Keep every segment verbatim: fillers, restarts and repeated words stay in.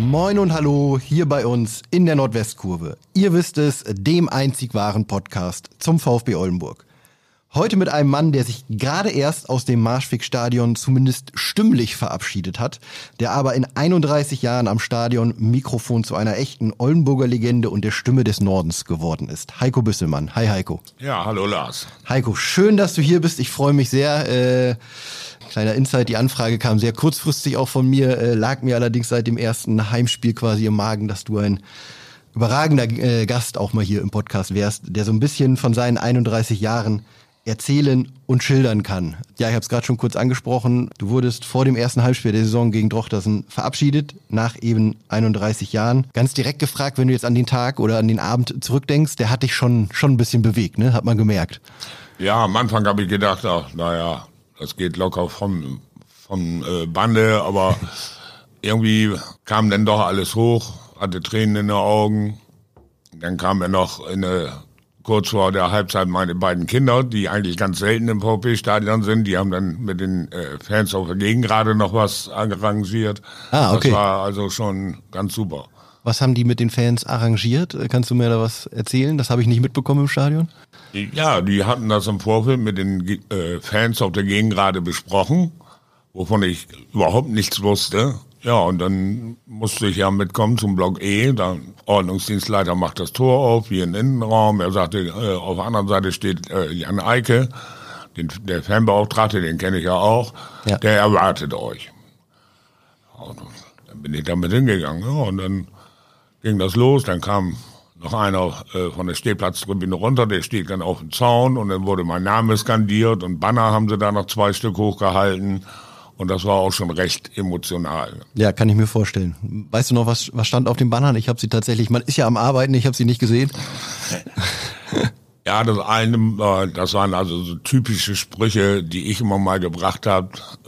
Moin und hallo hier bei uns in der Nordwestkurve. Ihr wisst es, dem einzig wahren Podcast zum VfB Oldenburg. Heute mit einem Mann, der sich gerade erst aus dem Marschweg-Stadion zumindest stimmlich verabschiedet hat, der aber in einunddreißig Jahren am Stadion Mikrofon zu einer echten Oldenburger Legende und der Stimme des Nordens geworden ist. Heiko Büsselmann. Hi Heiko. Ja, hallo Lars. Heiko, schön, dass du hier bist. Ich freue mich sehr. Äh, kleiner Insight, die Anfrage kam sehr kurzfristig auch von mir, äh, lag mir allerdings seit dem ersten Heimspiel quasi im Magen, dass du ein überragender äh, Gast auch mal hier im Podcast wärst, der so ein bisschen von seinen einunddreißig Jahren erzählen und schildern kann. Ja, ich habe es gerade schon kurz angesprochen. Du wurdest vor dem ersten Halbspiel der Saison gegen Drochtersen verabschiedet, nach eben einunddreißig Jahren. Ganz direkt gefragt, wenn du jetzt an den Tag oder an den Abend zurückdenkst, der hat dich schon schon ein bisschen bewegt, ne? Hat man gemerkt. Ja, am Anfang habe ich gedacht, ach, naja, das geht locker vom, vom äh, Bande, aber irgendwie kam dann doch alles hoch, hatte Tränen in den Augen. Dann kam er noch in eine kurz vor der Halbzeit meine beiden Kinder, die eigentlich ganz selten im VfB-Stadion sind, die haben dann mit den äh, Fans auf der Gegend gerade noch was arrangiert. Ah, okay. Das war also schon ganz super. Was haben die mit den Fans arrangiert? Kannst du mir da was erzählen? Das habe ich nicht mitbekommen im Stadion. Ja, die hatten das im Vorfeld mit den äh, Fans auf der Gegend gerade besprochen, wovon ich überhaupt nichts wusste. Ja, und dann musste ich ja mitkommen zum Block E. Der Ordnungsdienstleiter macht das Tor auf, wie im Innenraum. Er sagte, äh, auf der anderen Seite steht äh, Jan Eike, den, der Fanbeauftragte, den kenne ich ja auch. Ja. Der erwartet euch. Und dann bin ich damit hingegangen. Ja, und dann ging das los. Dann kam noch einer äh, von der Stehplatztribüne runter, der steht dann auf dem Zaun. Und dann wurde mein Name skandiert und Banner haben sie da noch zwei Stück hochgehalten. Und das war auch schon recht emotional. Ja, kann ich mir vorstellen. Weißt du noch, was, was stand auf den Bannern? Ich habe sie tatsächlich, man ist ja am Arbeiten, ich habe sie nicht gesehen. Ja, das eine, das waren also so typische Sprüche, die ich immer mal gebracht habe.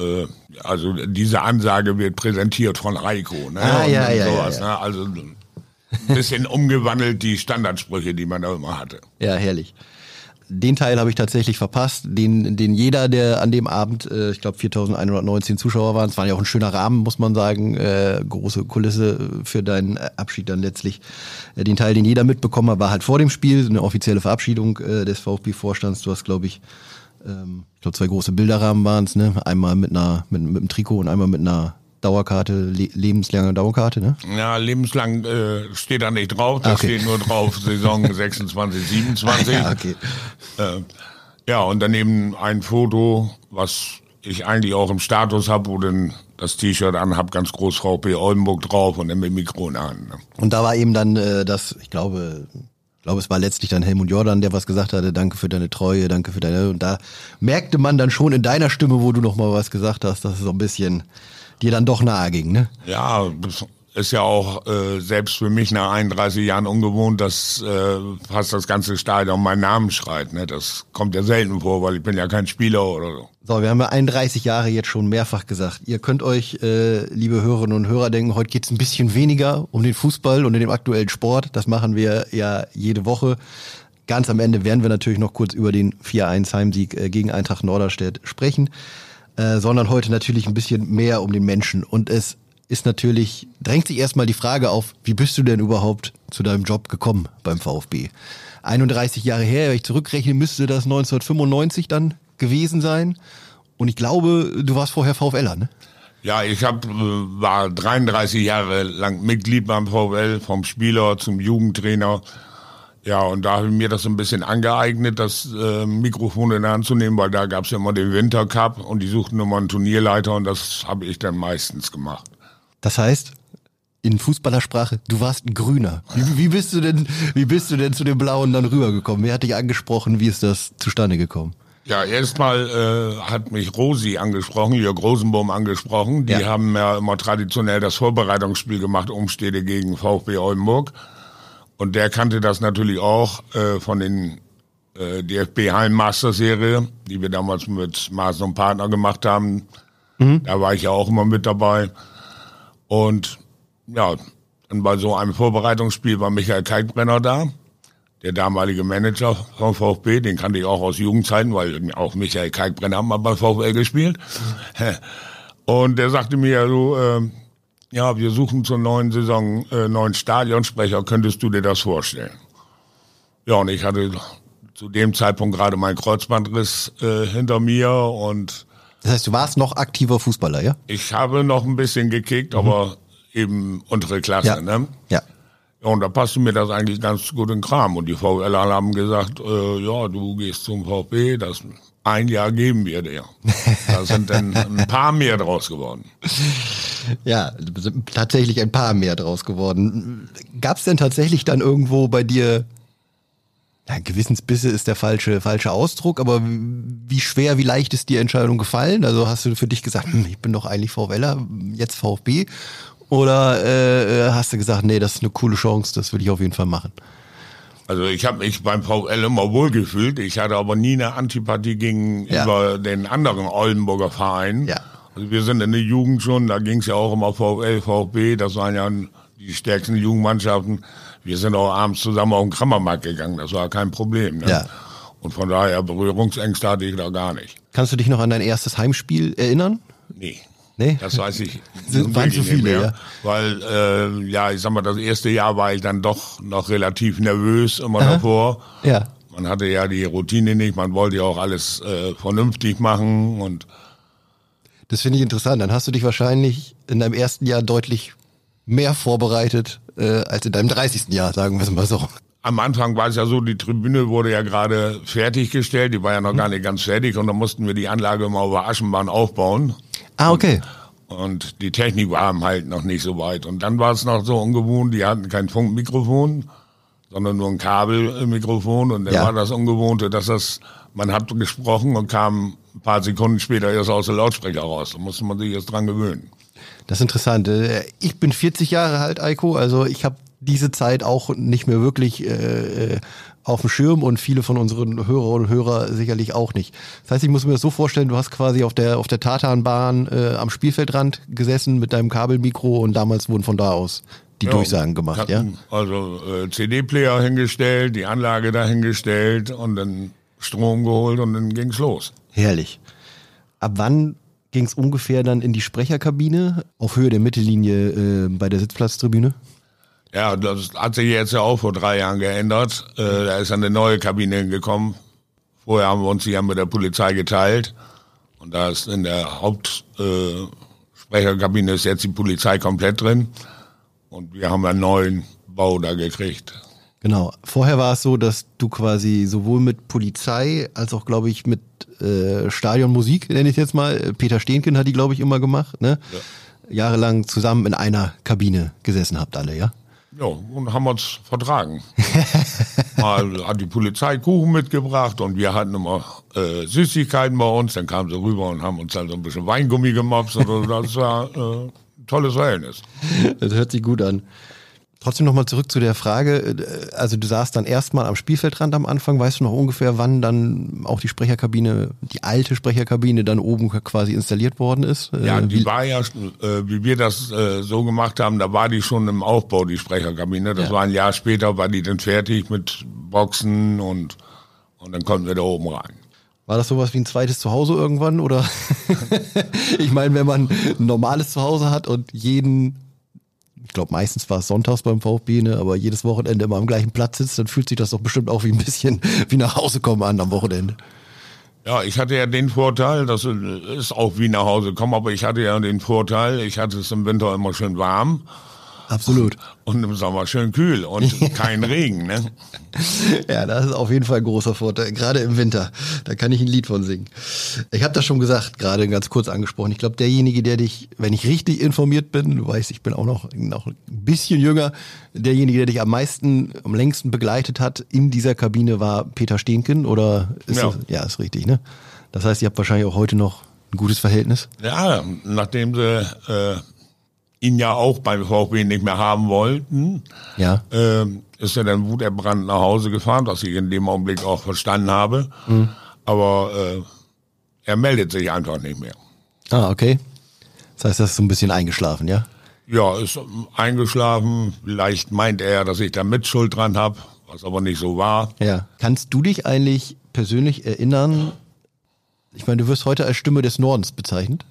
Also diese Ansage wird präsentiert von Heiko. Ne? Ah, ja, und ja, sowas, ja, ja. Ne? Also ein bisschen umgewandelt die Standardsprüche, die man da immer hatte. Ja, herrlich. Den Teil habe ich tatsächlich verpasst, den den jeder, der an dem Abend, äh, ich glaube viertausendeinhundertneunzehn Zuschauer waren, es war ja auch ein schöner Rahmen, muss man sagen, äh, große Kulisse für deinen Abschied dann letztlich. Äh, den Teil, den jeder mitbekommen hat, war halt vor dem Spiel, eine offizielle Verabschiedung äh, des VfB-Vorstands. Du hast, glaube ich, ähm, ich glaube zwei große Bilderrahmen waren es, ne? Einmal mit einer mit, mit einem Trikot und einmal mit einer Dauerkarte, le- lebenslange Dauerkarte, ne? Ja, lebenslang äh, steht da nicht drauf, da okay. steht nur drauf Saison sechsundzwanzig, siebenundzwanzig. Ja, okay. Äh, ja, und daneben ein Foto, was ich eigentlich auch im Status habe, wo dann das T-Shirt anhab, ganz groß VfB Oldenburg drauf und dann mit Mikro an. Ne? Und da war eben dann äh, das, ich glaube, ich glaube, es war letztlich dann Helmut Jordan, der was gesagt hatte, danke für deine Treue, danke für deine, und da merkte man dann schon in deiner Stimme, wo du noch mal was gesagt hast, dass es so ein bisschen dir dann doch nahe ging, ne? Ja, das ist ja auch äh, selbst für mich nach einunddreißig Jahren ungewohnt, dass äh, fast das ganze Stadion meinen Namen schreit. Ne? Das kommt ja selten vor, weil ich bin ja kein Spieler oder so. So, wir haben ja einunddreißig Jahre jetzt schon mehrfach gesagt. Ihr könnt euch, äh, liebe Hörerinnen und Hörer, denken, heute geht's ein bisschen weniger um den Fußball und den aktuellen Sport. Das machen wir ja jede Woche. Ganz am Ende werden wir natürlich noch kurz über den vier eins Heimsieg äh, gegen Eintracht Norderstedt sprechen. Äh, sondern heute natürlich ein bisschen mehr um den Menschen. Und es ist natürlich, drängt sich erstmal die Frage auf, wie bist du denn überhaupt zu deinem Job gekommen beim VfB? einunddreißig Jahre her, wenn ich zurückrechne, müsste das neunzehnhundertfünfundneunzig dann gewesen sein. Und ich glaube, du warst vorher VfLer, ne? Ja, ich hab, war dreiunddreißig Jahre lang Mitglied beim VfL, vom Spieler zum Jugendtrainer. Ja, und da habe ich mir das ein bisschen angeeignet, das äh, Mikrofon in der Hand zu nehmen, weil da gab's ja immer den Wintercup und die suchten immer einen Turnierleiter und das habe ich dann meistens gemacht. Das heißt, in Fußballersprache, du warst ein Grüner. Wie, wie bist du denn, wie bist du denn zu den Blauen dann rübergekommen? Wer hat dich angesprochen? Wie ist das zustande gekommen? Ja, erstmal äh, hat mich Rosi angesprochen, Jörg Rosenbaum angesprochen. Die ja. haben ja immer traditionell das Vorbereitungsspiel gemacht, Umstede gegen VfB Oldenburg. Und der kannte das natürlich auch äh, von den äh, D F B-Hallenmaster-Serie, die wir damals mit Maaßen und Partner gemacht haben. Mhm. Da war ich ja auch immer mit dabei. Und ja, dann bei so einem Vorbereitungsspiel war Michael Kalkbrenner da, der damalige Manager vom VfB. Den kannte ich auch aus Jugendzeiten, weil auch Michael Kalkbrenner hat mal bei VfL gespielt. Mhm. Und der sagte mir, du, äh, ja, wir suchen zur neuen Saison äh, neuen Stadionsprecher, könntest du dir das vorstellen? Ja, und ich hatte zu dem Zeitpunkt gerade meinen Kreuzbandriss äh, hinter mir und das heißt, du warst noch aktiver Fußballer, ja? ich habe noch ein bisschen gekickt, mhm. aber eben untere Klasse, ja. ne? Ja. Ja, und da passte mir das eigentlich ganz gut in den Kram. Und die VfLer haben gesagt, äh, ja, du gehst zum VfB, das ein Jahr geben wir dir. Da sind dann ein paar mehr draus geworden. Ja, sind tatsächlich ein paar mehr draus geworden. Gab es denn tatsächlich dann irgendwo bei dir, ja, Gewissensbisse ist der falsche, falsche Ausdruck, aber wie schwer, wie leicht ist die Entscheidung gefallen? Also hast du für dich gesagt, hm, ich bin doch eigentlich VfLer, jetzt VfB? Oder äh, hast du gesagt, nee, das ist eine coole Chance, das will ich auf jeden Fall machen? Also ich habe mich beim VfL immer wohlgefühlt. Ich hatte aber nie eine Antipathie gegenüber ja. den anderen Oldenburger Vereinen. Ja. Also wir sind in der Jugend schon, da ging es ja auch immer VfL, VfB, das waren ja die stärksten Jugendmannschaften. Wir sind auch abends zusammen auf den Krammermarkt gegangen, das war kein Problem. Ne? Ja. Und von daher Berührungsängste hatte ich da gar nicht. Kannst du dich noch an dein erstes Heimspiel erinnern? Nee. Nee? Das weiß ich sind waren zu viele, mehr, ja. Weil, äh, ja, ich sag mal, das erste Jahr war ich dann doch noch relativ nervös immer Aha. davor. Ja. Man hatte ja die Routine nicht, man wollte ja auch alles äh, vernünftig machen und das finde ich interessant. Dann hast du dich wahrscheinlich in deinem ersten Jahr deutlich mehr vorbereitet äh, als in deinem dreißigsten Jahr, sagen wir es mal so. Am Anfang war es ja so, die Tribüne wurde ja gerade fertiggestellt, die war ja noch mhm. gar nicht ganz fertig und dann mussten wir die Anlage immer über Aschenbahn aufbauen. Ah, okay. Und, und die Technik war halt noch nicht so weit. Und dann war es noch so ungewohnt, die hatten kein Funkmikrofon, sondern nur ein Kabelmikrofon. Und dann ja. war das Ungewohnte, dass das, man hat gesprochen und kam ein paar Sekunden später erst aus der Lautsprecher raus. Da musste man sich jetzt dran gewöhnen. Das ist interessant. Ich bin vierzig Jahre alt, Eiko, also ich habe diese Zeit auch nicht mehr wirklich äh, auf dem Schirm und viele von unseren Hörerinnen und Hörern sicherlich auch nicht. Das heißt, ich muss mir das so vorstellen, du hast quasi auf der auf der Tatanbahn äh, am Spielfeldrand gesessen mit deinem Kabelmikro und damals wurden von da aus die ja, Durchsagen gemacht, hatten, ja? Also äh, C D-Player hingestellt, die Anlage dahingestellt und dann Strom geholt und dann ging's los. Herrlich. Ab wann ging es ungefähr dann in die Sprecherkabine auf Höhe der Mittellinie äh, bei der Sitzplatztribüne? Ja, das hat sich jetzt ja auch vor drei Jahren geändert. Äh, da ist eine neue Kabine hingekommen. Vorher haben wir uns die ja mit der Polizei geteilt. Und da ist in der Hauptsprecherkabine äh, ist jetzt die Polizei komplett drin. Und wir haben einen neuen Bau da gekriegt. Genau. Vorher war es so, dass du quasi sowohl mit Polizei als auch, glaube ich, mit äh, Stadionmusik, nenne ich jetzt mal, Peter Stehnken hat die, glaube ich, immer gemacht, ne? Ja. Jahrelang zusammen in einer Kabine gesessen habt alle, ja? Ja, und haben uns vertragen. Mal hat die Polizei Kuchen mitgebracht und wir hatten immer äh, Süßigkeiten bei uns. Dann kamen sie rüber und haben uns dann so ein bisschen Weingummi gemobst. Das war äh, ein tolles Verhältnis. Das hört sich gut an. Trotzdem nochmal zurück zu der Frage, also du saßt dann erstmal am Spielfeldrand am Anfang, weißt du noch ungefähr, wann dann auch die Sprecherkabine, die alte Sprecherkabine dann oben quasi installiert worden ist? Ja, die wie, war ja, äh, wie wir das äh, so gemacht haben, da war die schon im Aufbau, die Sprecherkabine. Das ja. war ein Jahr später, war die dann fertig mit Boxen und, und dann konnten wir da oben rein. War das sowas wie ein zweites Zuhause irgendwann? Oder ich meine, wenn man ein normales Zuhause hat und jeden... Ich glaube, meistens war es sonntags beim VfB, ne, aber jedes Wochenende immer am gleichen Platz sitzt, dann fühlt sich das doch bestimmt auch wie ein bisschen wie nach Hause kommen an am Wochenende. Ja, ich hatte ja den Vorteil, das ist auch wie nach Hause kommen, aber ich hatte ja den Vorteil, ich hatte es im Winter immer schön warm. Absolut. Und im Sommer schön kühl und kein Regen, ne? Ja, das ist auf jeden Fall ein großer Vorteil, gerade im Winter. Da kann ich ein Lied von singen. Ich habe das schon gesagt, gerade ganz kurz angesprochen. Ich glaube, derjenige, der dich, wenn ich richtig informiert bin, du weißt, ich bin auch noch, noch ein bisschen jünger, derjenige, der dich am meisten, am längsten begleitet hat in dieser Kabine war Peter Stehnken, oder ist ja. das, ja, ist richtig, ne? Das heißt, ihr habt wahrscheinlich auch heute noch ein gutes Verhältnis? Ja, nachdem sie äh, ihn ja auch beim VfB nicht mehr haben wollten, ja. äh, ist er dann wuterbrannt nach Hause gefahren, was ich in dem Augenblick auch verstanden habe. Mhm. Aber äh, er meldet sich einfach nicht mehr. Ah, okay. Das heißt, das ist so ein bisschen eingeschlafen, ja? Ja, ist eingeschlafen. Vielleicht meint er, dass ich da Mitschuld dran habe, was aber nicht so war. Ja. Kannst du dich eigentlich persönlich erinnern, ich meine, du wirst heute als Stimme des Nordens bezeichnet.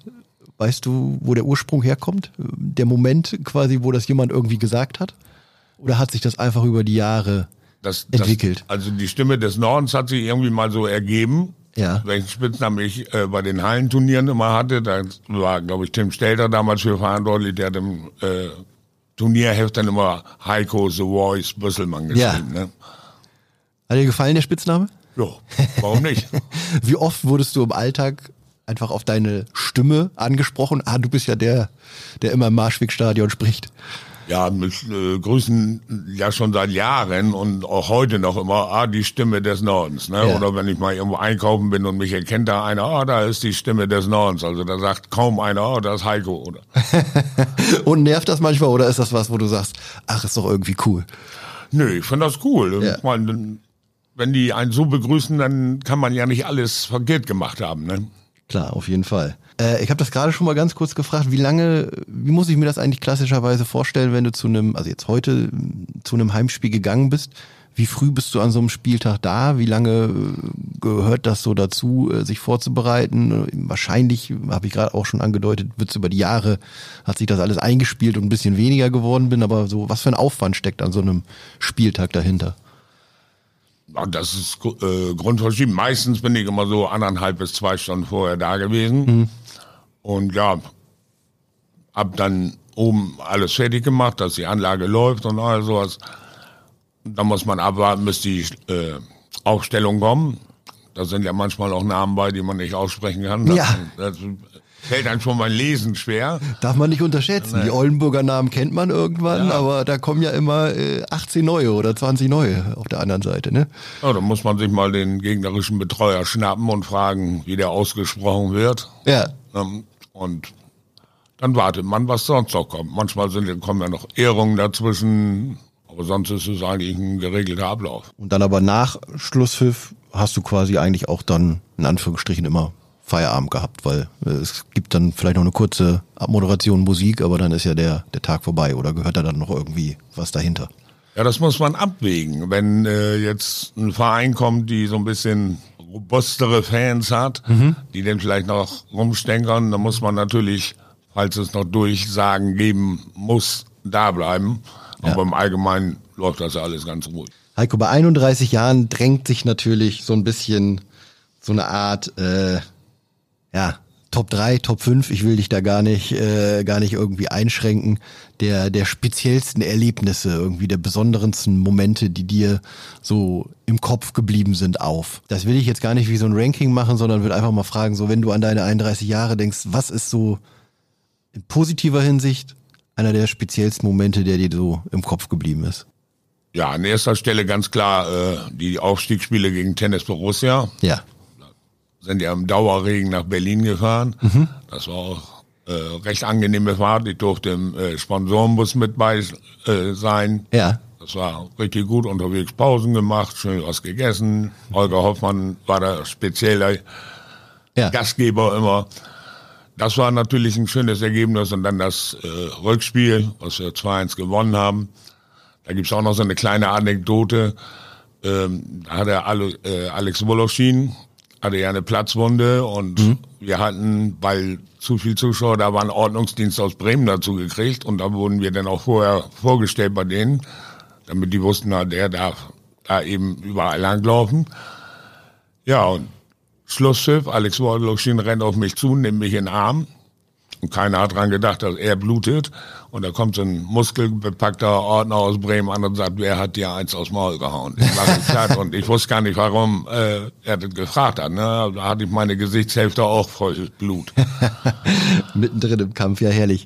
Weißt du, wo der Ursprung herkommt? Der Moment quasi, wo das jemand irgendwie gesagt hat? Oder hat sich das einfach über die Jahre das, entwickelt? Das, also die Stimme des Nordens hat sich irgendwie mal so ergeben. Ja. Welchen Spitznamen ich äh, bei den Hallenturnieren immer hatte. Da war, glaube ich, Tim Stelter damals für verantwortlich. Der hat im äh, Turnierheft dann immer Heiko The Voice Büsselmann geschrieben. Ja. Ne? Hat dir gefallen, der Spitzname? Ja, warum nicht? Wie oft wurdest du im Alltag einfach auf deine Stimme angesprochen? Ah, du bist ja der, der immer im Marschwegstadion spricht. Ja, mich äh, grüßen ja schon seit Jahren und auch heute noch immer, ah, die Stimme des Nordens. Ne? Ja. Oder wenn ich mal irgendwo einkaufen bin und mich erkennt da einer, ah, da ist die Stimme des Nordens. Also da sagt kaum einer, ah, das ist Heiko. Oder? Und nervt das manchmal oder ist das was, wo du sagst, ach, ist doch irgendwie cool? Nö, ich finde das cool. Ja. Ich meine, wenn die einen so begrüßen, dann kann man ja nicht alles verkehrt gemacht haben. Ne? Klar, auf jeden Fall. Äh, ich habe das gerade schon mal ganz kurz gefragt, wie lange, wie muss ich mir das eigentlich klassischerweise vorstellen, wenn du zu einem, also jetzt heute zu einem Heimspiel gegangen bist? Wie früh bist du an so einem Spieltag da? Wie lange gehört das so dazu, sich vorzubereiten? Wahrscheinlich, habe ich gerade auch schon angedeutet, wird es über die Jahre, hat sich das alles eingespielt und ein bisschen weniger geworden bin, aber so, was für ein Aufwand steckt an so einem Spieltag dahinter? Das ist äh, grundverschieden. Meistens bin ich immer so anderthalb bis zwei Stunden vorher da gewesen. Mhm. Und ja, hab dann oben alles fertig gemacht, dass die Anlage läuft und all sowas. Da muss man abwarten, bis die äh, Aufstellung kommen. Da sind ja manchmal auch Namen bei, die man nicht aussprechen kann. Das, ja. das fällt einem schon beim Lesen schwer. Darf man nicht unterschätzen. Nee. Die Oldenburger Namen kennt man irgendwann, ja. aber da kommen ja immer äh, achtzehn neue oder zwanzig neue auf der anderen Seite. Ne? Ja, da muss man sich mal den gegnerischen Betreuer schnappen und fragen, wie der ausgesprochen wird. Ja. Und dann wartet man, was sonst noch kommt. Manchmal sind, kommen ja noch Ehrungen dazwischen, aber sonst ist es eigentlich ein geregelter Ablauf. Und dann aber nach Schlusspfiff hast du quasi eigentlich auch dann in Anführungsstrichen immer Feierabend gehabt, weil es gibt dann vielleicht noch eine kurze Abmoderation Musik, aber dann ist ja der, der Tag vorbei oder gehört da dann noch irgendwie was dahinter? Ja, das muss man abwägen. Wenn äh, jetzt ein Verein kommt, die so ein bisschen robustere Fans hat, mhm. die dann vielleicht noch rumstänkern, dann muss man natürlich, falls es noch Durchsagen geben muss, da bleiben. Ja. Aber im Allgemeinen läuft das ja alles ganz ruhig. Heiko, bei einunddreißig Jahren drängt sich natürlich so ein bisschen so eine Art, äh, ja, Top drei, Top fünf, ich will dich da gar nicht, äh, gar nicht irgendwie einschränken, der, der speziellsten Erlebnisse, irgendwie der besonderensten Momente, die dir so im Kopf geblieben sind, auf. Das will ich jetzt gar nicht wie so ein Ranking machen, sondern will einfach mal fragen, so wenn du an deine einunddreißig Jahre denkst, was ist so in positiver Hinsicht einer der speziellsten Momente, der dir so im Kopf geblieben ist? Ja, an erster Stelle ganz klar äh, die Aufstiegsspiele gegen Tennis Borussia. Ja. Sind ja im Dauerregen nach Berlin gefahren. Mhm. Das war auch äh, recht angenehme Fahrt. Ich durfte im äh, Sponsorenbus mit bei äh, sein. Ja. Das war richtig gut. Unterwegs Pausen gemacht, schön was gegessen. Holger Hoffmann war der spezielle ja. Gastgeber immer. Das war natürlich ein schönes Ergebnis. Und dann das äh, Rückspiel, was wir zwei eins gewonnen haben. Da gibt's auch noch so eine kleine Anekdote. Ähm, da hat der Ale, äh, Alex Woloschin hatte ja eine Platzwunde und mhm. wir hatten, weil zu viel Zuschauer, da war ein Ordnungsdienst aus Bremen dazu gekriegt und da wurden wir dann auch vorher vorgestellt bei denen, damit die wussten, na, der darf da eben überall langlaufen. Ja, und Schlusspfiff, Alex Woloschin rennt auf mich zu, nimmt mich in den Arm und keiner hat dran gedacht, dass er blutet. Und da kommt so ein muskelbepackter Ordner aus Bremen an und sagt, wer hat dir eins aufs Maul gehauen? Ich war platt und ich wusste gar nicht, warum äh, er das gefragt hat. Ne? Da hatte ich meine Gesichtshälfte auch voll Blut. Mittendrin im Kampf, ja herrlich.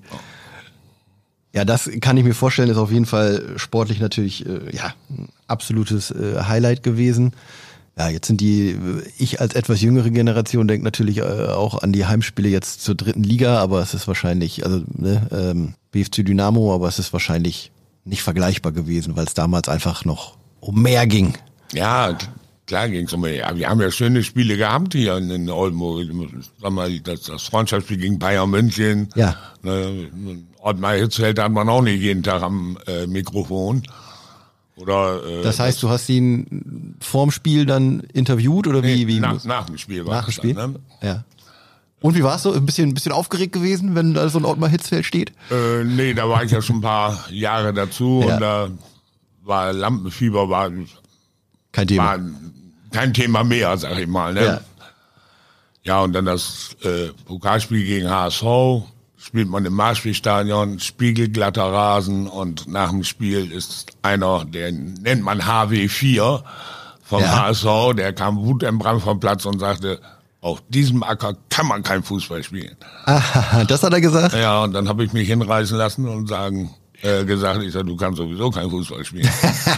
Ja, das kann ich mir vorstellen, ist auf jeden Fall sportlich natürlich äh, ja ein absolutes äh, Highlight gewesen. Ja, jetzt sind die, ich als etwas jüngere Generation denke natürlich äh, auch an die Heimspiele jetzt zur dritten Liga, aber es ist wahrscheinlich, also ne, ähm, B F C Dynamo, aber es ist wahrscheinlich nicht vergleichbar gewesen, weil es damals einfach noch um mehr ging. Ja, klar ging es um mehr. Ja, wir haben ja schöne Spiele gehabt hier in, in Oldenburg. Sag mal, das, das Freundschaftsspiel gegen Bayern München. Ja. Ne, Ottmar Hitzfeld hat man auch nicht jeden Tag am äh, Mikrofon. Oder, äh, das heißt, das, du hast ihn vorm Spiel dann interviewt oder wie? Nee, wie nach, nach dem Spiel war Nach dem Spiel? Dann, ne? Ja. Und wie war es so? Ein bisschen, ein bisschen aufgeregt gewesen, wenn da so ein Ottmar Hitzfeld steht? Äh, nee, da war ich ja schon ein paar Jahre dazu ja. und da war Lampenfieber war kein Thema, war kein Thema mehr, sag ich mal. Ne? Ja. ja, und dann das äh, Pokalspiel gegen H S V, spielt man im Marschspielstadion, spiegelglatter Rasen und nach dem Spiel ist einer, den nennt man H W vier vom ja. H S V, der kam wutentbrannt vom Platz und sagte, auf diesem Acker kann man kein Fußball spielen. Aha, das hat er gesagt? Ja, und dann habe ich mich hinreißen lassen und sagen, äh, gesagt, ich sage, du kannst sowieso kein Fußball spielen.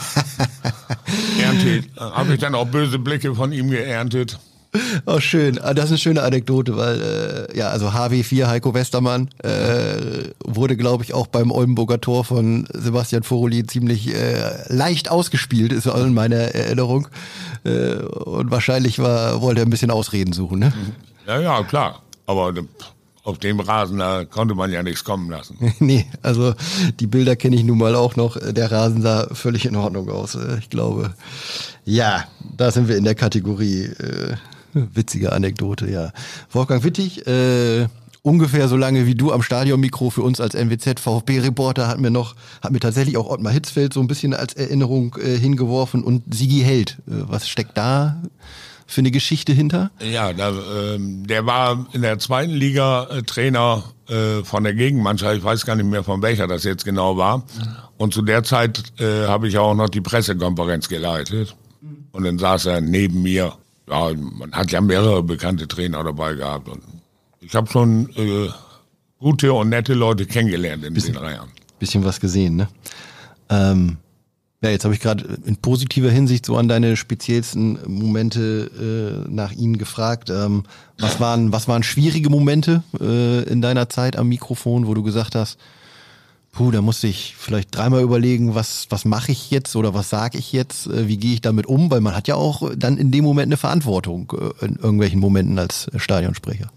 Erntet, habe ich dann auch böse Blicke von ihm geerntet. Oh, schön. Das ist eine schöne Anekdote, weil, äh, ja, also H W vier, Heiko Westermann, äh, wurde, glaube ich, auch beim Oldenburger Tor von Sebastian Foroli ziemlich äh, leicht ausgespielt, ist in meiner Erinnerung. Äh, und wahrscheinlich war, wollte er ein bisschen Ausreden suchen, ne? Ja, ja, klar. Aber auf dem Rasen, da konnte man ja nichts kommen lassen. Nee, also die Bilder kenne ich nun mal auch noch. Der Rasen sah völlig in Ordnung aus. Ich glaube, ja, da sind wir in der Kategorie äh, witzige Anekdote, ja. Wolfgang Wittig, äh, ungefähr so lange wie du am Stadionmikro für uns als N W Z-VfB-Reporter hat mir noch, hat mir tatsächlich auch Ottmar Hitzfeld so ein bisschen als Erinnerung äh, hingeworfen und Sigi Held. Äh, was steckt da für eine Geschichte hinter? Ja, da, äh, der war in der zweiten Liga äh, Trainer äh, von der Gegenmannschaft. Ich weiß gar nicht mehr, von welcher das jetzt genau war. Und zu der Zeit äh, habe ich auch noch die Pressekonferenz geleitet. Und dann saß er neben mir. Ja, man hat ja mehrere bekannte Trainer dabei gehabt. Und ich habe schon äh, gute und nette Leute kennengelernt in bisschen, den drei Jahren. Bisschen was gesehen, ne? Ähm, ja, jetzt habe ich gerade in positiver Hinsicht so an deine speziellsten Momente äh, nach Ihnen gefragt. Ähm, was waren, was waren schwierige Momente äh, in deiner Zeit am Mikrofon, wo du gesagt hast, puh, da musste ich vielleicht dreimal überlegen, was, was mache ich jetzt oder was sage ich jetzt, äh, wie gehe ich damit um? Weil man hat ja auch dann in dem Moment eine Verantwortung äh, in irgendwelchen Momenten als Stadionsprecher.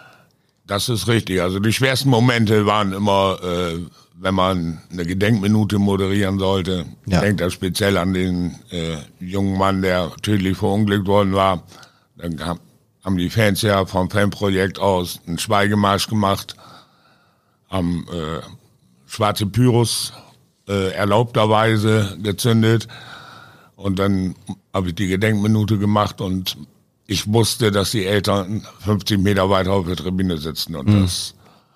Das ist richtig. Also die schwersten Momente waren immer, äh, wenn man eine Gedenkminute moderieren sollte. Ja. Ich denke da speziell an den äh, jungen Mann, der tödlich verunglückt worden war. Dann kam, haben die Fans ja vom Fanprojekt aus einen Schweigemarsch gemacht, haben äh, schwarze Pyros äh, erlaubterweise gezündet und dann habe ich die Gedenkminute gemacht und ich wusste, dass die Eltern fünfzig Meter weiter auf der Tribüne sitzen und mhm. das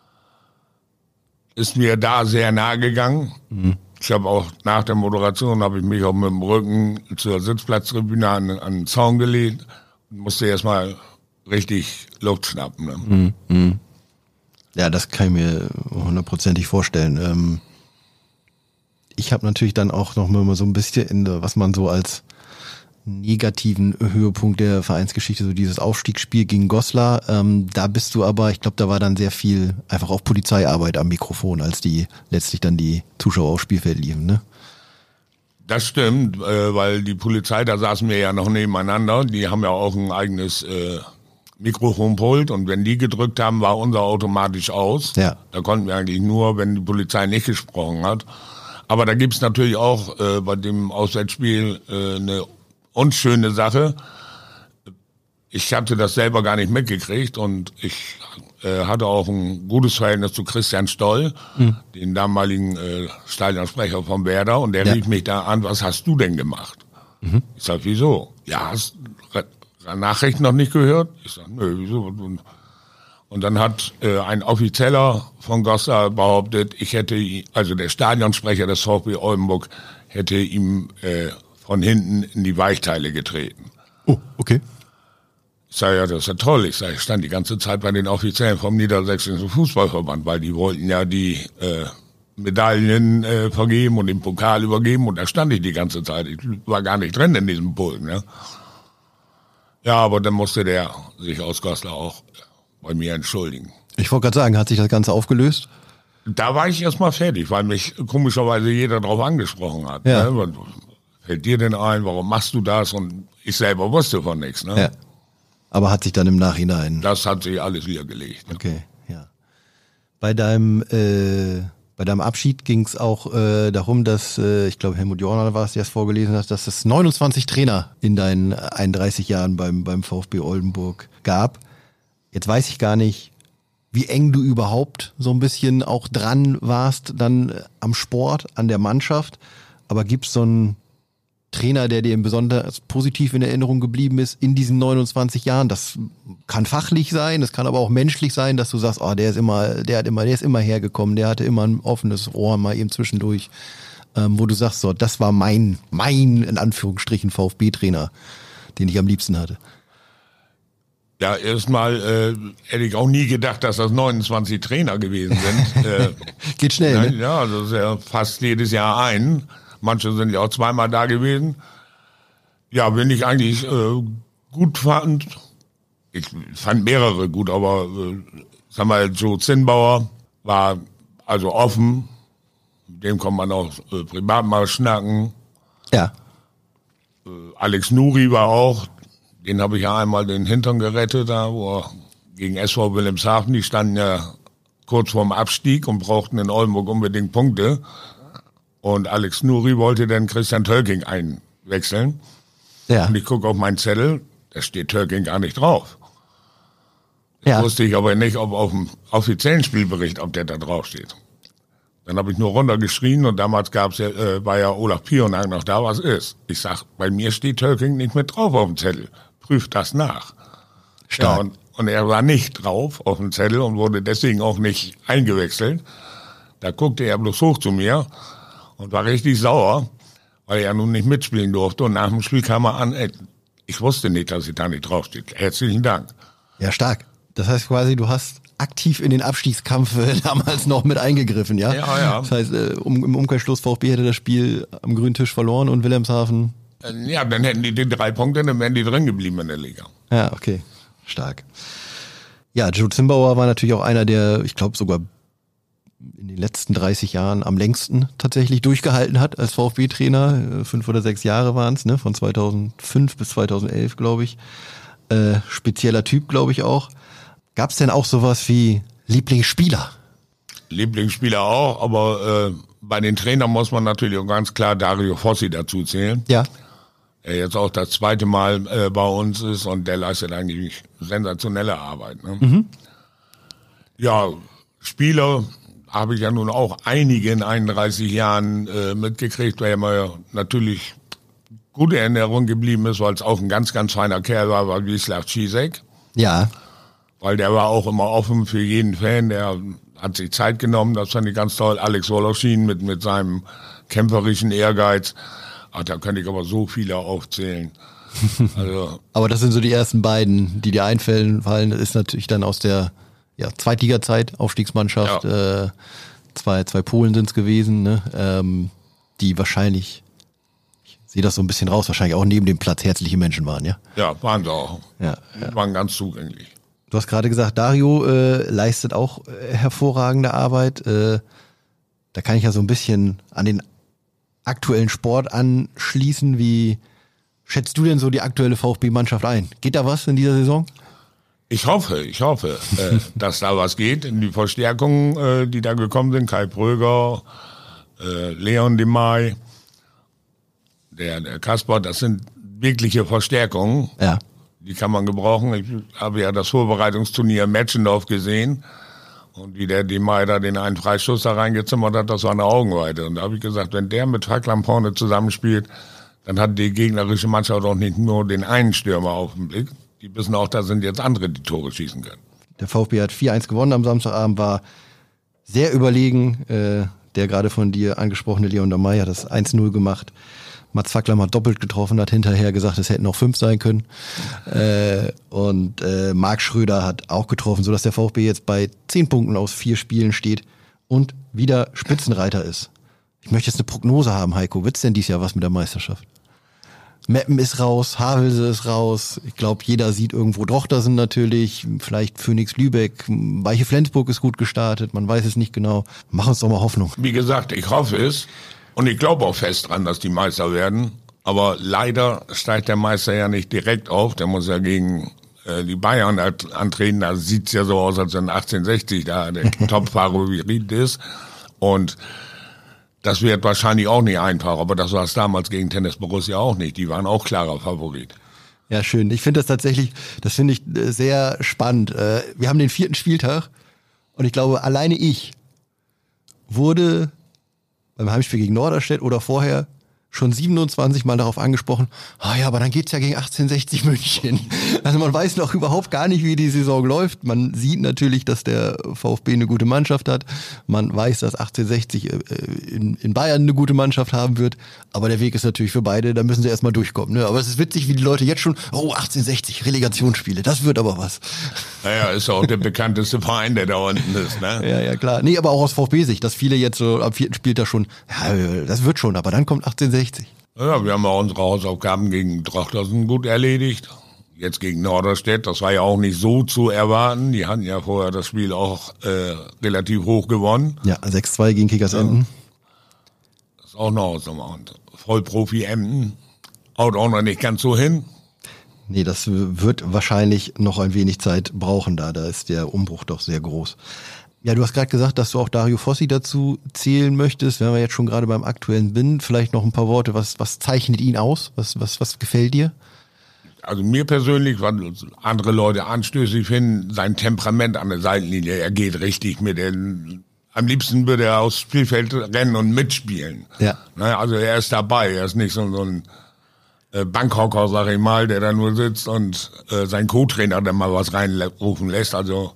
ist mir da sehr nahe gegangen. Mhm. Ich habe auch nach der Moderation, habe ich mich auch mit dem Rücken zur Sitzplatztribüne an, an den Zaun gelegt und musste erstmal richtig Luft schnappen. Ne? Mhm. Ja, das kann ich mir hundertprozentig vorstellen. Ähm, ich habe natürlich dann auch noch mal so ein bisschen, in, was man so als negativen Höhepunkt der Vereinsgeschichte, so dieses Aufstiegsspiel gegen Goslar, ähm, da bist du aber, ich glaube, da war dann sehr viel einfach auch Polizeiarbeit am Mikrofon, als die letztlich dann die Zuschauer aufs Spielfeld liefen, ne? Das stimmt, äh, weil die Polizei, da saßen wir ja noch nebeneinander, die haben ja auch ein eigenes äh, Mikrofonpult und wenn die gedrückt haben, war unser automatisch aus. Ja. Da konnten wir eigentlich nur, wenn die Polizei nicht gesprochen hat. Aber da gibt's natürlich auch äh, bei dem Auswärtsspiel äh, eine unschöne Sache. Ich hatte das selber gar nicht mitgekriegt und ich äh, hatte auch ein gutes Verhältnis zu Christian Stoll, mhm. den damaligen äh, Stadionsprecher von Werder, und der ja. rief mich da an, was hast du denn gemacht? Mhm. Ich sag, wieso? Ja, hast du Nachrichten noch nicht gehört? Ich sag, nö, wieso? Und, und dann hat äh, ein Offizieller von Goslar behauptet, ich hätte, also der Stadionsprecher des VfB Oldenburg hätte ihm äh, von hinten in die Weichteile getreten. Oh, okay. Ich sage, ja, das ist ja toll. Ich sage, ich stand die ganze Zeit bei den Offiziellen vom Niedersächsischen Fußballverband, weil die wollten ja die äh, Medaillen äh, vergeben und den Pokal übergeben und da stand ich die ganze Zeit. Ich war gar nicht drin in diesem Pulk, ne? Ja, aber dann musste der sich aus Goslar auch bei mir entschuldigen. Ich wollte gerade sagen, hat sich das Ganze aufgelöst? Da war ich erstmal fertig, weil mich komischerweise jeder drauf angesprochen hat. Ja. Ne? Fällt dir denn ein, warum machst du das? Und ich selber wusste von nichts. Ne? Ja. Aber hat sich dann im Nachhinein... Das hat sich alles wieder gelegt. Ne? Okay, ja. Bei deinem, äh, bei deinem Abschied ging es auch äh, darum, dass, äh, ich glaube Helmut Jorner war es, der es vorgelesen hat, dass es neunundzwanzig Trainer in deinen einunddreißig Jahren beim, beim VfB Oldenburg gab. Jetzt weiß ich gar nicht, wie eng du überhaupt so ein bisschen auch dran warst dann am Sport, an der Mannschaft. Aber gibt es so einen Trainer, der dir besonders positiv in Erinnerung geblieben ist in diesen neunundzwanzig Jahren? Das kann fachlich sein, das kann aber auch menschlich sein, dass du sagst, oh, der ist immer, der hat immer, der ist immer hergekommen, der hatte immer ein offenes Ohr mal eben zwischendurch, ähm, wo du sagst, so, das war mein, mein, in Anführungsstrichen, VfB-Trainer, den ich am liebsten hatte. Ja, erstmal äh, hätte ich auch nie gedacht, dass das neunundzwanzig Trainer gewesen sind. äh, Geht schnell, nein, ne? Ja, das ist ja fast jedes Jahr ein. Manche sind ja auch zweimal da gewesen. Ja, wenn ich eigentlich äh, gut fand, ich fand mehrere gut, aber äh, sag mal, Joe Zinnbauer war also offen, mit dem kann man auch äh, privat mal schnacken. Ja. Äh, Alex Nuri war auch, den habe ich ja einmal den Hintern gerettet, da wo er gegen S V Wilhelmshaven, die standen ja kurz vorm Abstieg und brauchten in Oldenburg unbedingt Punkte. Und Alex Nuri wollte dann Christian Tölking einwechseln. Ja. Und ich gucke auf meinen Zettel, da steht Tölking gar nicht drauf. Ja. Das wusste ich aber nicht, ob auf dem offiziellen Spielbericht, ob der da drauf steht. Dann habe ich nur runtergeschrien und damals gab's ja, äh, war ja Olaf Pionang noch da, was ist. Ich sag, bei mir steht Tölking nicht mit drauf auf dem Zettel. Prüft das nach. Stark. Ja, und, und er war nicht drauf auf dem Zettel und wurde deswegen auch nicht eingewechselt. Da guckte er bloß hoch zu mir und war richtig sauer, weil er nun nicht mitspielen durfte. Und nach dem Spiel kam er an, ey, ich wusste nicht, dass ich da nicht draufsteht. Herzlichen Dank. Ja, stark. Das heißt quasi, du hast aktiv in den Abstiegskampf äh, damals noch mit eingegriffen, ja? Ja, ja. Das heißt, äh, um, im Umkehrschluss VfB hätte das Spiel am grünen Tisch verloren und Wilhelmshaven. Äh, Ja, dann hätten die die drei Punkte, dann wären die drin geblieben in der Liga. Ja, okay. Stark. Ja, Joe Zinnbauer war natürlich auch einer, der, ich glaube, sogar in den letzten dreißig Jahren am längsten tatsächlich durchgehalten hat als VfB-Trainer. Fünf oder sechs Jahre waren es, ne? Von zweitausendfünf bis zweitausendelf, glaube ich. Äh, spezieller Typ, glaube ich auch. Gab es denn auch sowas wie Lieblingsspieler? Lieblingsspieler auch, aber äh, bei den Trainern muss man natürlich auch ganz klar Dario Fossi dazu zählen. Ja. Der jetzt auch das zweite Mal äh, bei uns ist und der leistet eigentlich sensationelle Arbeit. Ne? Mhm. Ja, Spieler habe ich ja nun auch einige in einunddreißig Jahren äh, mitgekriegt, weil mir natürlich gute Erinnerung geblieben ist, weil es auch ein ganz, ganz feiner Kerl war, war Wisław Cizek. Ja. Weil der war auch immer offen für jeden Fan, der hat sich Zeit genommen, das fand ich ganz toll. Alex Woloschin mit, mit seinem kämpferischen Ehrgeiz. Ach, da könnte ich aber so viele aufzählen. Also, aber das sind so die ersten beiden, die dir einfallen. Fallen. Das ist natürlich dann aus der ja, Zweitliga-Zeit, Aufstiegsmannschaft. Ja. Äh, zwei, zwei Polen sind es gewesen, ne? ähm, die wahrscheinlich, ich sehe das so ein bisschen raus, wahrscheinlich auch neben dem Platz herzliche Menschen waren, ja? Ja, waren sie auch. Ja, Die ja. waren ganz zugänglich. Du hast gerade gesagt, Dario äh, leistet auch äh, hervorragende Arbeit. Äh, da kann ich ja so ein bisschen an den aktuellen Sport anschließen. Wie schätzt du denn so die aktuelle VfB-Mannschaft ein? Geht da was in dieser Saison? Ich hoffe, ich hoffe, äh, dass da was geht. In die Verstärkungen, äh, die da gekommen sind, Kai Pröger, äh, Leon Demay, der, der Kasper, das sind wirkliche Verstärkungen. Ja. Die kann man gebrauchen. Ich habe ja das Vorbereitungsturnier Metschendorf gesehen. Und wie der Demay da den einen Freischuss da reingezimmert hat, das war eine Augenweite. Und da habe ich gesagt, wenn der mit Facklamporne zusammenspielt, dann hat die gegnerische Mannschaft auch nicht nur den einen Stürmer auf dem Blick. Die wissen auch, da sind jetzt andere, die Tore schießen können. Der VfB hat vier eins gewonnen am Samstagabend, war sehr überlegen. Äh, der gerade von dir angesprochene Leon Demay hat das eins null gemacht. Mats Facklam hat doppelt getroffen, hat hinterher gesagt, es hätten noch fünf sein können. Äh, und äh, Marc Schröder hat auch getroffen, sodass der VfB jetzt bei zehn Punkten aus vier Spielen steht und wieder Spitzenreiter ist. Ich möchte jetzt eine Prognose haben, Heiko. Wird's denn dieses Jahr was mit der Meisterschaft? Meppen ist raus, Havelse ist raus. Ich glaube, jeder sieht irgendwo Drochtersen natürlich. Vielleicht Phoenix Lübeck. Weiche Flensburg ist gut gestartet. Man weiß es nicht genau. Mach uns doch mal Hoffnung. Wie gesagt, ich hoffe es. Und ich glaube auch fest dran, dass die Meister werden. Aber leider steigt der Meister ja nicht direkt auf. Der muss ja gegen äh, die Bayern antreten. Da sieht's ja so aus, als wenn achtzehnhundertsechzig da der Top-Favorit ist. Und das wird wahrscheinlich auch nicht einfach. Aber das war es damals gegen Tennis Borussia auch nicht. Die waren auch klarer Favorit. Ja, schön. Ich finde das tatsächlich, das finde ich sehr spannend. Wir haben den vierten Spieltag und ich glaube, alleine ich wurde beim Heimspiel gegen Norderstedt oder vorher schon siebenundzwanzig Mal darauf angesprochen, ah ja, aber dann geht's ja gegen achtzehnhundertsechzig München. Also man weiß noch überhaupt gar nicht, wie die Saison läuft. Man sieht natürlich, dass der VfB eine gute Mannschaft hat. Man weiß, dass achtzehnhundertsechzig in, in Bayern eine gute Mannschaft haben wird. Aber der Weg ist natürlich für beide, da müssen sie erstmal durchkommen. Ne? Aber es ist witzig, wie die Leute jetzt schon, oh, achtzehnhundertsechzig, Relegationsspiele, das wird aber was. Naja, ist auch der bekannteste Verein, der da unten ist. Ne? Ja, ja, klar. Nee, aber auch aus VfB-Sicht, dass viele jetzt so am vierten Spieltag schon, ja, das wird schon, aber dann kommt achtzehnhundertsechzig. Ja, wir haben ja unsere Hausaufgaben gegen Trochtersen gut erledigt. Jetzt gegen Norderstedt, das war ja auch nicht so zu erwarten. Die hatten ja vorher das Spiel auch äh, relativ hoch gewonnen. Ja, sechs zwei gegen Kickers Emden. Ja. Das ist auch noch Ausnahme. Und Vollprofi Emden haut auch noch nicht ganz so hin. Nee, das wird wahrscheinlich noch ein wenig Zeit brauchen da. Da ist der Umbruch doch sehr groß. Ja, du hast gerade gesagt, dass du auch Dario Fossi dazu zählen möchtest. Wenn wir jetzt schon gerade beim aktuellen bin, vielleicht noch ein paar Worte. Was, was zeichnet ihn aus? Was, was, was gefällt dir? Also mir persönlich, was andere Leute anstößig finden, sein Temperament an der Seitenlinie. Er geht richtig mit den, am liebsten würde er aufs Spielfeld rennen und mitspielen. Ja. Also er ist dabei. Er ist nicht so, so ein Bankhocker, sag ich mal, der da nur sitzt und äh, sein Co-Trainer dann mal was reinrufen lässt. Also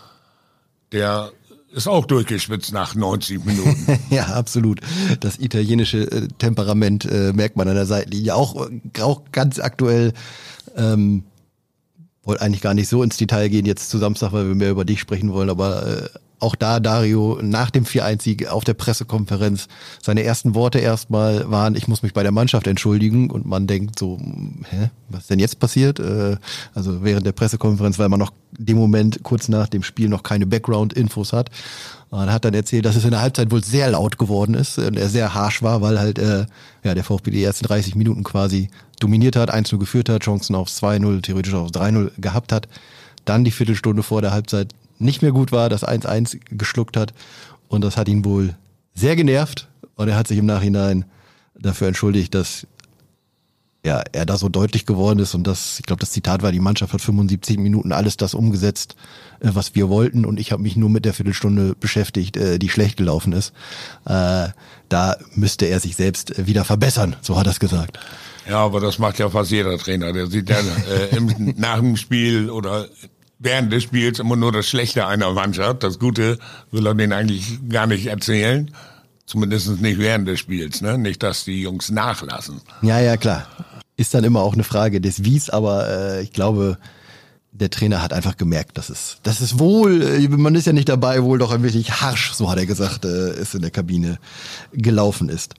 der ist auch durchgeschwitzt nach neunzig Minuten. Ja, absolut. Das italienische äh, Temperament äh, merkt man an der Seitenlinie. Auch, auch ganz aktuell, ähm, wollte eigentlich gar nicht so ins Detail gehen jetzt zu Samstag, weil wir mehr über dich sprechen wollen, aber äh, auch da Dario nach dem vier eins Sieg auf der Pressekonferenz, seine ersten Worte erstmal waren, ich muss mich bei der Mannschaft entschuldigen, und man denkt so, hä, was ist denn jetzt passiert? Äh, also während der Pressekonferenz, weil man noch dem Moment kurz nach dem Spiel noch keine Background-Infos hat. Und hat dann erzählt, dass es in der Halbzeit wohl sehr laut geworden ist und er sehr harsch war, weil halt äh, ja der VfB die ersten dreißig Minuten quasi dominiert hat, eins null geführt hat, Chancen aufs zwei null, theoretisch aufs drei null gehabt hat, dann die Viertelstunde vor der Halbzeit nicht mehr gut war, das eins eins geschluckt hat, und das hat ihn wohl sehr genervt, und er hat sich im Nachhinein dafür entschuldigt, dass ja, er da so deutlich geworden ist, und das, ich glaube, das Zitat war, die Mannschaft hat fünfundsiebzig Minuten alles das umgesetzt, was wir wollten, und ich habe mich nur mit der Viertelstunde beschäftigt, die schlecht gelaufen ist. Äh, da müsste er sich selbst wieder verbessern, so hat er es gesagt. Ja, aber das macht ja fast jeder Trainer, der sieht ja äh, im, nach dem Spiel oder während des Spiels immer nur das Schlechte einer Mannschaft. Das Gute will er denen eigentlich gar nicht erzählen. Zumindest nicht während des Spiels, ne? Nicht, dass die Jungs nachlassen. Ja, ja, klar. Ist dann immer auch eine Frage des Wies, aber äh, ich glaube, der Trainer hat einfach gemerkt, dass es, dass es wohl, äh, man ist ja nicht dabei, wohl doch ein wirklich harsch, so hat er gesagt, äh, es in der Kabine gelaufen ist.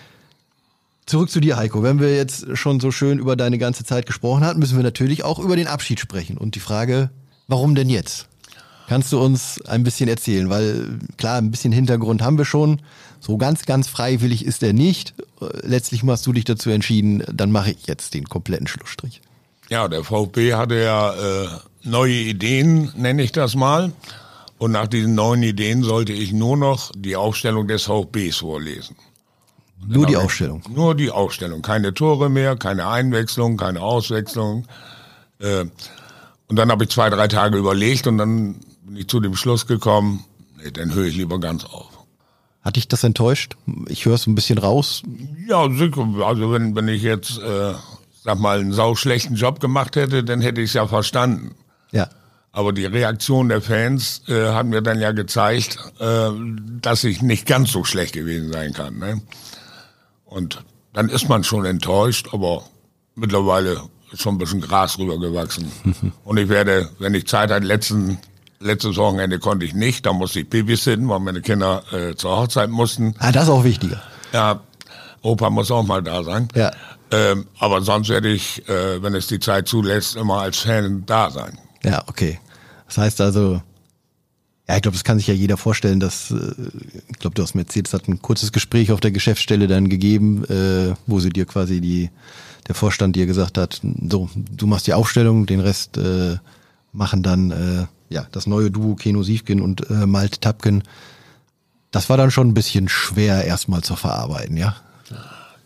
Zurück zu dir, Heiko. Wenn wir jetzt schon so schön über deine ganze Zeit gesprochen haben, müssen wir natürlich auch über den Abschied sprechen. Und die Frage, warum denn jetzt? Kannst du uns ein bisschen erzählen? Weil klar, ein bisschen Hintergrund haben wir schon. So ganz, ganz freiwillig ist er nicht. Letztlich hast du dich dazu entschieden, dann mache ich jetzt den kompletten Schlussstrich. Ja, der VfB hatte ja äh, neue Ideen, nenne ich das mal. Und nach diesen neuen Ideen sollte ich nur noch die Aufstellung des VfBs vorlesen. Nur die Aufstellung? Nur die Aufstellung. Keine Tore mehr, keine Einwechslung, keine Auswechslung. Äh, und dann habe ich zwei, drei Tage überlegt und dann bin ich zu dem Schluss gekommen, nee, dann höre ich lieber ganz auf. Hat dich das enttäuscht? Ich höre es ein bisschen raus. Ja, also wenn, wenn ich jetzt, äh, sag mal, einen sauschlechten Job gemacht hätte, dann hätte ich es ja verstanden. Ja. Aber die Reaktion der Fans äh, hat mir dann ja gezeigt, äh, dass ich nicht ganz so schlecht gewesen sein kann. Ne? Und dann ist man schon enttäuscht, aber mittlerweile ist schon ein bisschen Gras rübergewachsen. Und ich werde, wenn ich Zeit hatte, letzten, letztes Wochenende konnte ich nicht, da musste ich babysitten, weil meine Kinder äh, zur Hochzeit mussten. Ah, das ist auch wichtiger. Ja, Opa muss auch mal da sein. Ja. Ähm, aber sonst werde ich, äh, wenn es die Zeit zulässt, immer als Fan da sein. Ja, okay. Das heißt also, ja, ich glaube, das kann sich ja jeder vorstellen, dass, äh, ich glaube, du hast mir erzählt, es hat ein kurzes Gespräch auf der Geschäftsstelle dann gegeben, äh, wo sie dir quasi die, der Vorstand dir gesagt hat, so, du machst die Aufstellung, den Rest äh, machen dann äh, ja das neue Duo Keno Siefgen und äh, Malte Tapken. Das war dann schon ein bisschen schwer erstmal zu verarbeiten, ja?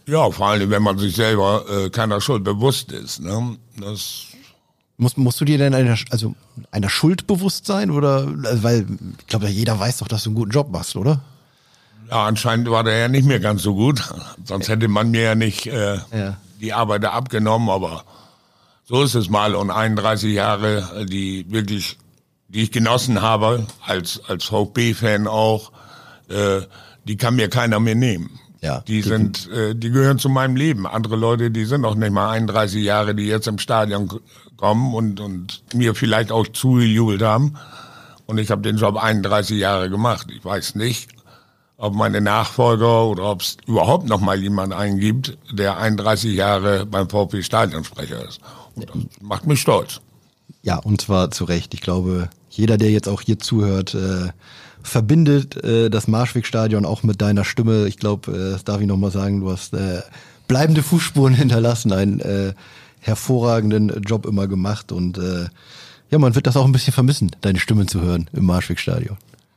Ja, vor allem, wenn man sich selber äh, keiner Schuld bewusst ist. Ne? Das Musst, musst du dir denn einer, also einer Schuld bewusst sein? Oder, weil ich glaube, jeder weiß doch, dass du einen guten Job machst, oder? Ja, anscheinend war der ja nicht mehr ganz so gut. Sonst hätte man mir ja nicht äh, Ja. die Arbeit abgenommen. Aber so ist es mal. Und einunddreißig Jahre, die wirklich, die ich genossen habe, als, als VfB-Fan auch, äh, die kann mir keiner mehr nehmen. Ja, die sind, äh, die gehören zu meinem Leben. Andere Leute, die sind noch nicht mal einunddreißig Jahre, die jetzt im Stadion kommen und, und mir vielleicht auch zugejubelt haben. Und ich habe den Job einunddreißig Jahre gemacht. Ich weiß nicht, ob meine Nachfolger oder ob es überhaupt noch mal jemand eingibt, der einunddreißig Jahre beim VfB Stadionsprecher ist. Und das macht mich stolz. Ja, und zwar zu Recht. Ich glaube, jeder, der jetzt auch hier zuhört, äh, verbindet äh, das Marschwegstadion auch mit deiner Stimme. Ich glaube, äh, das darf ich nochmal sagen, du hast äh, bleibende Fußspuren hinterlassen, einen äh, hervorragenden Job immer gemacht und äh, ja, man wird das auch ein bisschen vermissen, deine Stimmen zu hören im Marschwegstadion.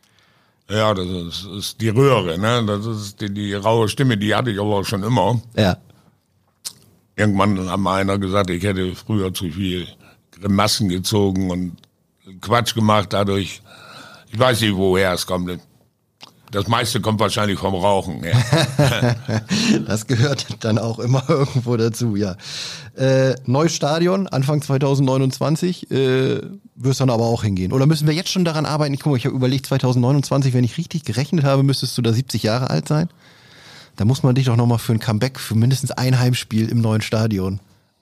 Ja, das ist, ist die Röhre, ne? Das ist die, die raue Stimme, die hatte ich aber auch schon immer. Ja. Irgendwann hat mal einer gesagt, ich hätte früher zu viel Grimassen gezogen und Quatsch gemacht dadurch. Ich weiß nicht, woher es kommt. Das meiste kommt wahrscheinlich vom Rauchen. Ja. Das gehört dann auch immer irgendwo dazu, ja. Äh, neues Stadion, Anfang zwanzig neunundzwanzig, äh, wirst dann aber auch hingehen. Oder müssen wir jetzt schon daran arbeiten? Ich guck mal, ich habe überlegt, zwanzig neunundzwanzig, wenn ich richtig gerechnet habe, müsstest du da siebzig Jahre alt sein. Da muss man dich doch nochmal für ein Comeback, für mindestens ein Heimspiel im neuen Stadion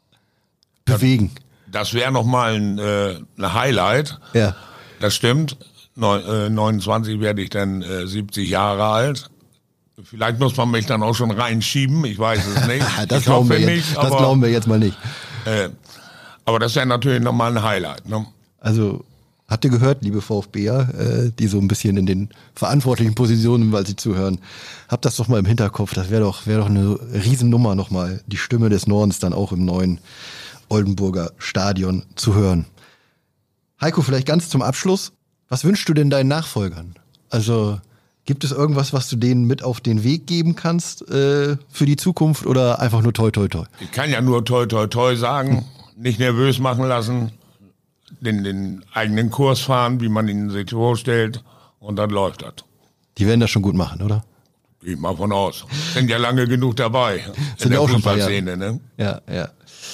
bewegen. Das wäre nochmal ein, äh, ein Highlight. Ja. Das stimmt. neunundzwanzig werde ich dann äh, siebzig Jahre alt. Vielleicht muss man mich dann auch schon reinschieben, ich weiß es nicht. das, ich glauben hoffe wir nicht, jetzt, aber, das glauben wir jetzt mal nicht. Äh, aber das wäre natürlich nochmal ein Highlight. Ne? Also, habt ihr gehört, liebe VfBer, äh, die so ein bisschen in den verantwortlichen Positionen, weil sie zuhören, habt das doch mal im Hinterkopf. Das wäre doch, wäre doch eine Riesennummer nochmal, die Stimme des Nordens dann auch im neuen Oldenburger Stadion zu hören. Heiko, vielleicht ganz zum Abschluss. Was wünschst du denn deinen Nachfolgern? Also gibt es irgendwas, was du denen mit auf den Weg geben kannst äh, für die Zukunft oder einfach nur toi toi toi? Ich kann ja nur toi toi toi sagen, nicht nervös machen lassen, den, den eigenen Kurs fahren, wie man ihn sich vorstellt und dann läuft das. Die werden das schon gut machen, oder? Geht mal von aus. Sind ja lange genug dabei Sind in der auch schon ein paar Fußballszene, ne? Ja, ja.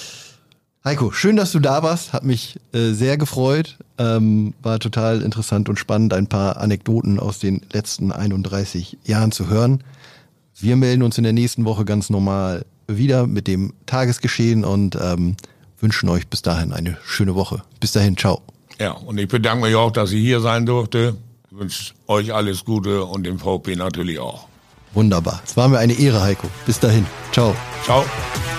Heiko, schön, dass du da warst. Hat mich äh, sehr gefreut. Ähm, war total interessant und spannend, ein paar Anekdoten aus den letzten einunddreißig Jahren zu hören. Wir melden uns in der nächsten Woche ganz normal wieder mit dem Tagesgeschehen und ähm, wünschen euch bis dahin eine schöne Woche. Bis dahin, ciao. Ja, und ich bedanke mich auch, dass ich hier sein durfte. Ich wünsche euch alles Gute und dem VfB natürlich auch. Wunderbar. Es war mir eine Ehre, Heiko. Bis dahin. Ciao. Ciao.